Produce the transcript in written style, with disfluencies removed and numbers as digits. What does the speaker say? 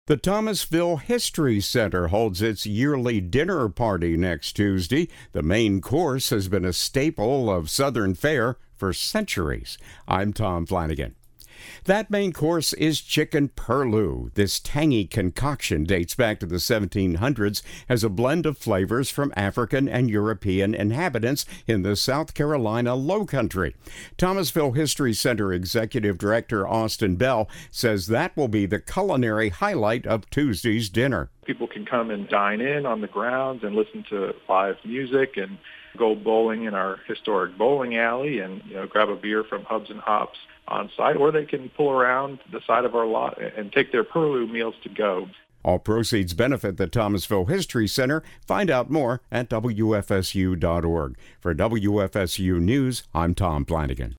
The Thomasville History Center holds its yearly dinner party next Tuesday. The main course has been a staple of Southern fare for centuries. I'm Tom Flanagan. That main course is chicken purlieu. This tangy concoction dates back to the 1700s as a blend of flavors from African and European inhabitants in the South Carolina Lowcountry. Thomasville History Center Executive Director Austin Bell says that will be the culinary highlight of Tuesday's dinner. People can come and dine in on the grounds and listen to live music and go bowling in our historic bowling alley and grab a beer from Hubs and Hops on site, or they can pull around the side of our lot and take their purlieu meals to go. All proceeds benefit the Thomasville History Center. Find out more at WFSU.org. For WFSU News, I'm Tom Flanagan.